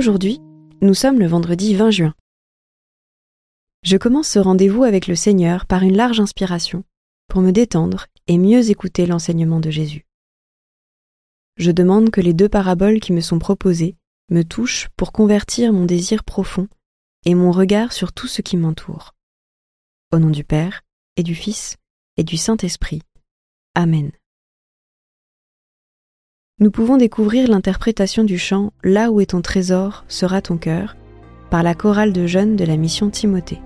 Aujourd'hui, nous sommes le vendredi 20 juin. Je commence ce rendez-vous avec le Seigneur par une large inspiration pour me détendre et mieux écouter l'enseignement de Jésus. Je demande que les 2 paraboles qui me sont proposées me touchent pour convertir mon désir profond et mon regard sur tout ce qui m'entoure. Au nom du Père, et du Fils, et du Saint-Esprit. Amen. Nous pouvons découvrir l'interprétation du chant « Là où est ton trésor sera ton cœur » par la chorale de jeunes de la mission Timothée.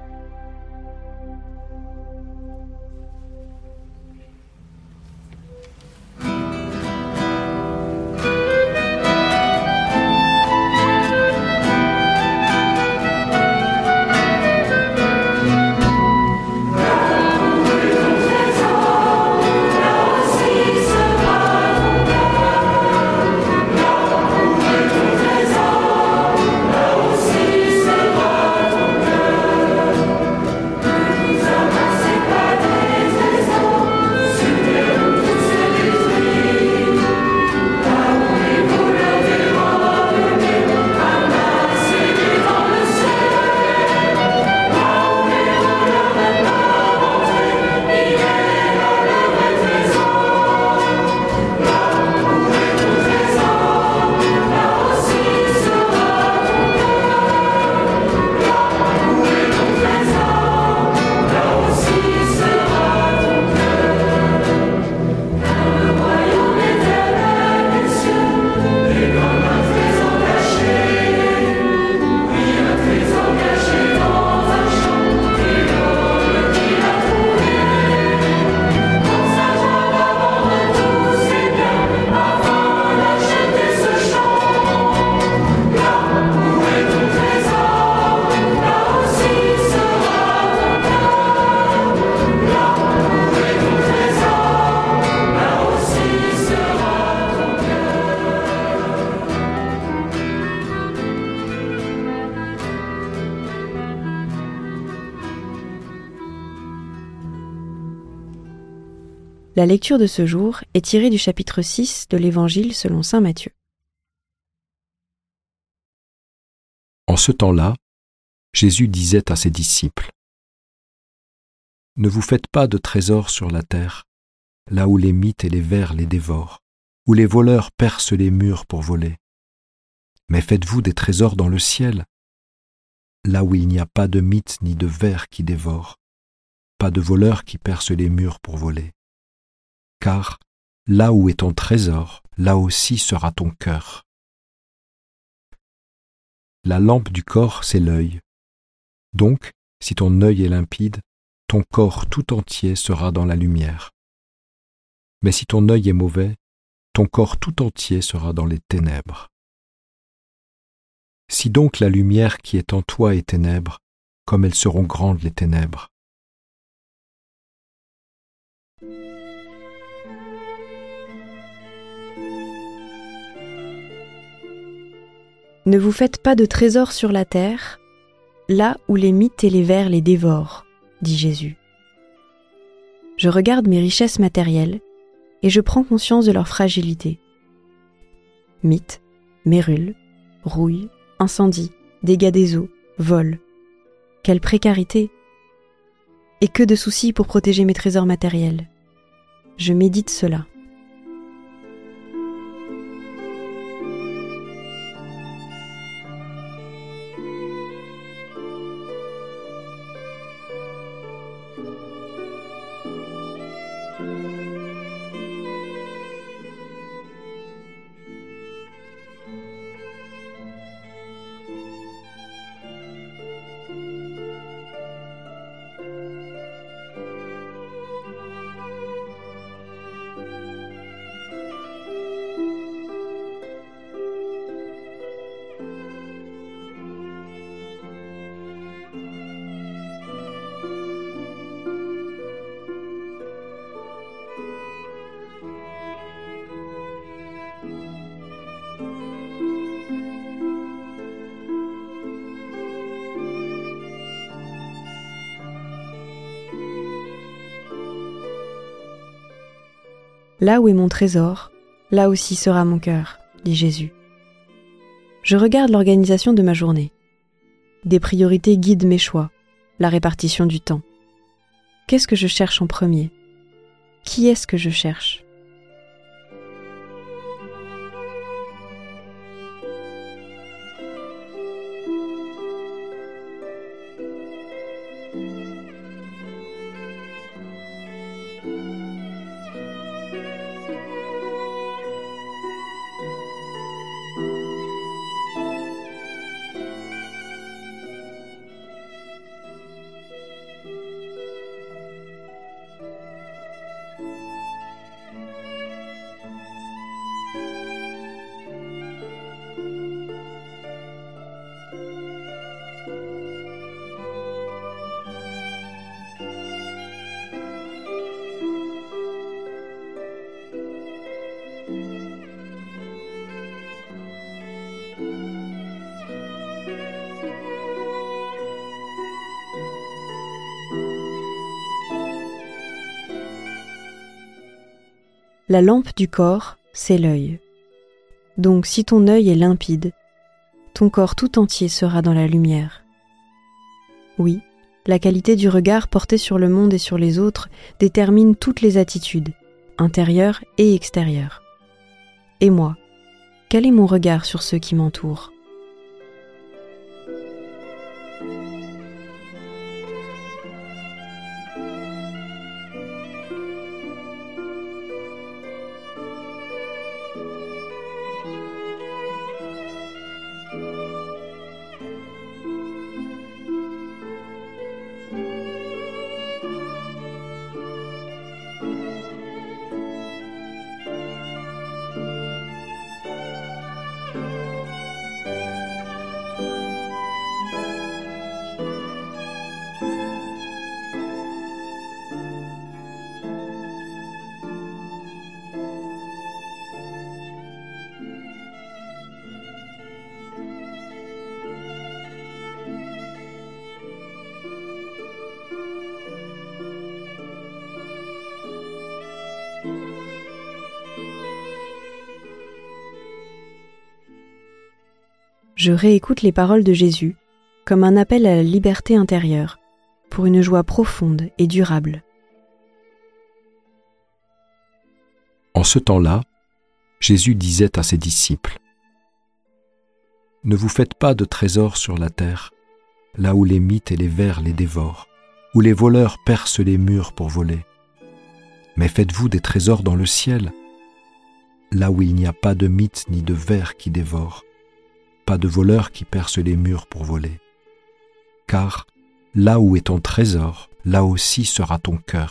La lecture de ce jour est tirée du chapitre 6 de l'Évangile selon saint Matthieu. En ce temps-là, Jésus disait à ses disciples : « Ne vous faites pas de trésors sur la terre, là où les mythes et les vers les dévorent, où les voleurs percent les murs pour voler. Mais faites-vous des trésors dans le ciel, là où il n'y a pas de mythes ni de vers qui dévorent, pas de voleurs qui percent les murs pour voler. Car là où est ton trésor, là aussi sera ton cœur. La lampe du corps, c'est l'œil. Donc, si ton œil est limpide, ton corps tout entier sera dans la lumière. Mais si ton œil est mauvais, ton corps tout entier sera dans les ténèbres. Si donc la lumière qui est en toi est ténèbres, comme elles seront grandes les ténèbres. Ne vous faites pas de trésors sur la terre, là où les mythes et les vers les dévorent, dit Jésus. Je regarde mes richesses matérielles et je prends conscience de leur fragilité. Mythes, mérules, rouilles, incendies, dégâts des eaux, vols. Quelle précarité! Et que de soucis pour protéger mes trésors matériels. Je médite cela. Là où est mon trésor, là aussi sera mon cœur, dit Jésus. Je regarde l'organisation de ma journée. Des priorités guident mes choix, la répartition du temps. Qu'est-ce que je cherche en premier? Qui est-ce que je cherche? La lampe du corps, c'est l'œil. Donc si ton œil est limpide, ton corps tout entier sera dans la lumière. Oui, la qualité du regard porté sur le monde et sur les autres détermine toutes les attitudes, intérieures et extérieures. Et moi, quel est mon regard sur ceux qui m'entourent ? Je réécoute les paroles de Jésus comme un appel à la liberté intérieure, pour une joie profonde et durable. En ce temps-là, Jésus disait à ses disciples : « Ne vous faites pas de trésors sur la terre, là où les mythes et les vers les dévorent, où les voleurs percent les murs pour voler. Mais faites-vous des trésors dans le ciel, là où il n'y a pas de mythes ni de vers qui dévorent, pas de voleurs qui percent les murs pour voler. Car là où est ton trésor, là aussi sera ton cœur. »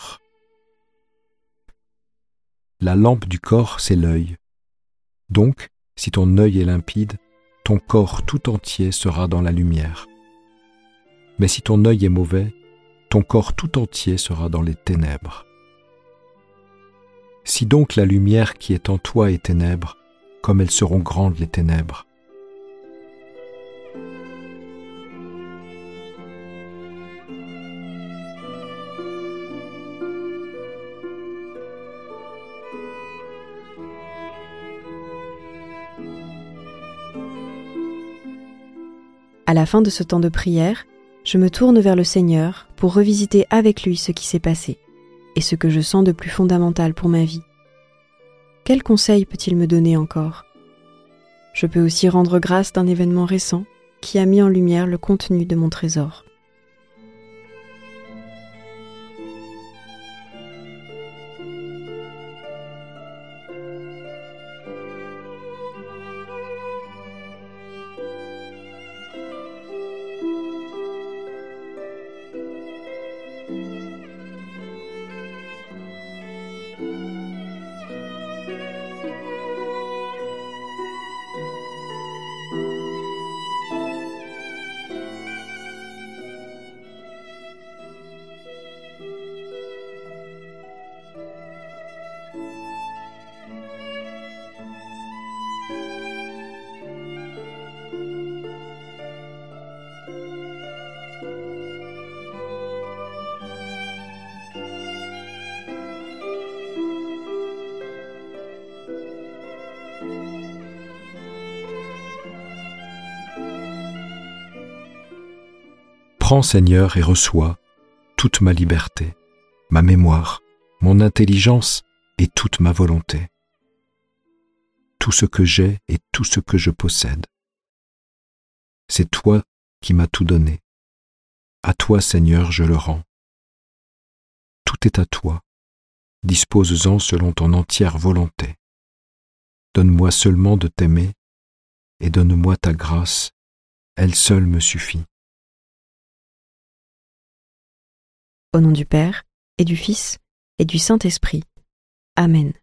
La lampe du corps, c'est l'œil. Donc, si ton œil est limpide, ton corps tout entier sera dans la lumière. Mais si ton œil est mauvais, ton corps tout entier sera dans les ténèbres. Si donc la lumière qui est en toi est ténèbres, comme elles seront grandes les ténèbres. À la fin de ce temps de prière, je me tourne vers le Seigneur pour revisiter avec lui ce qui s'est passé et ce que je sens de plus fondamental pour ma vie. Quels conseils peut-il me donner encore ? Je peux aussi rendre grâce d'un événement récent qui a mis en lumière le contenu de mon trésor. Prends, Seigneur, et reçois toute ma liberté, ma mémoire, mon intelligence et toute ma volonté. Tout ce que j'ai et tout ce que je possède. C'est toi qui m'as tout donné. À toi, Seigneur, je le rends. Tout est à toi. Dispose-en selon ton entière volonté. Donne-moi seulement de t'aimer et donne-moi ta grâce. Elle seule me suffit. Au nom du Père, et du Fils, et du Saint-Esprit. Amen.